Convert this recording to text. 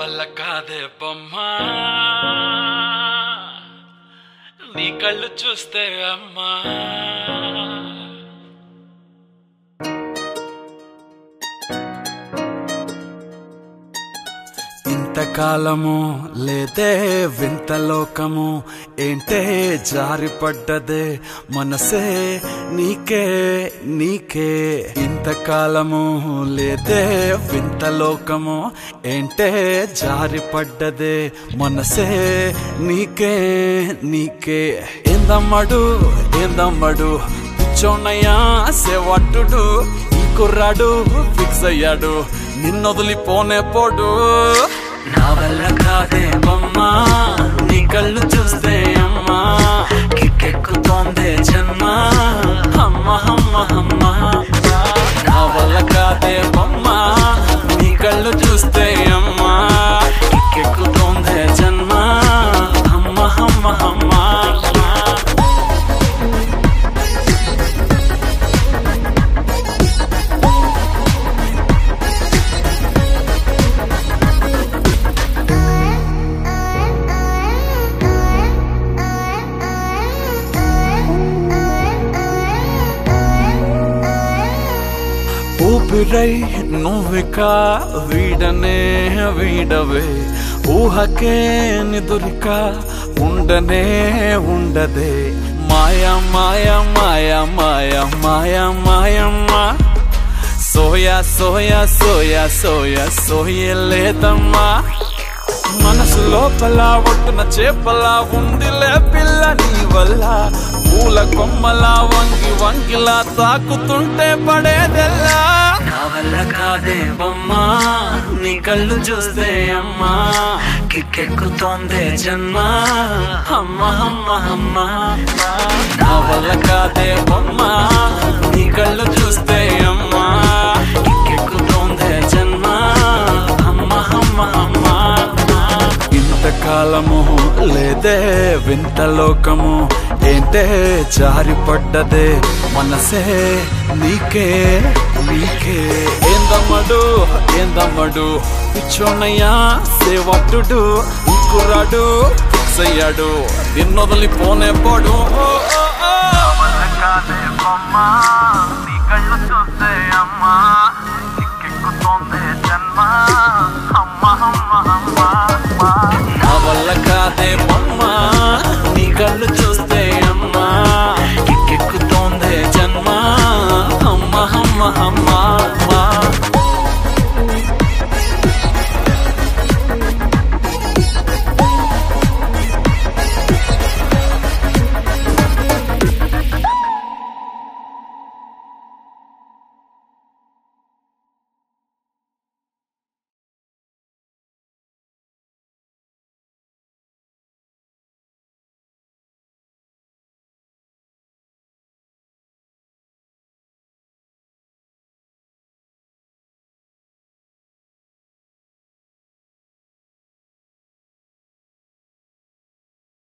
వల్ల కాదే బొమ్మా నీ కళ్ళు చూస్తే అమ్మా ఇంతకాలము లేదే వింత లోకము ఏంటే జారిపడ్డదే మనసే నీకే నీకే ఇంతకాలము లేదే వింత లోకము ఏంటే జారిపడ్డదే మనసే నీకే నీకే ఏందమ్మడు పిచ్చోన్నయ్యా సేవట్టుడు ఈ కుర్రాడు ఫిక్స్ అయ్యాడు నిన్నొదిలిపోనే పోడు నా వల్ల కాదే బొమ్మా నీ కళ్ళు చూస్తే అమ్మా కిక్కెక్కుతోందే జన్మ అమ్మ అమ్మ అమ్మ నా వల్ల కాదే బొమ్మా నీ కళ్ళు చూస్తే అమ్మా కిక్కెక్కుతోందే జన్మ అమ్మ అమ్మ అమ్మ ఊపిరై నువ్విక వీడనే వీడవే ఊహకే నిదురిక ఉండనే ఉండదే మాయా మాయా మాయా మాయా మాయా మాయమ్మా సోయా సోయా సోయా సోయా సోయలేదమ్మా మనసు లోపల ఒట్టున చేపలా ఉందిలే పిల్ల నీ వల్ల పూల కొమ్మలా వంగి వంగిలా తాకుతుంటే పడేదెల్లా నా వల్ల కాదే బొమ్మా నీ కళ్ళు చూస్తే అమ్మా కిక్కెక్కుతోందే జన్మ అమ్మ అమ్మ అమ్మ నా వల్ల కాదే బొమ్మా నీ కళ్ళు చూస్తే అమ్మా కిక్కెక్కుతోందే జన్మ అమ్మ అమ్మ అమ్మ ఇంతకాలము లేదే వింత లోకము ఏంటే జారిపడ్డదే మనసే నీకే నీకే ఏందమ్మడు పిచ్చోన్నయ్యా సేవట్టుడు కుర్రాడు ఫిక్స్ అయ్యాడు నిన్నొదిలిపోనే పోడు నీ కళ్ళు చూస్తే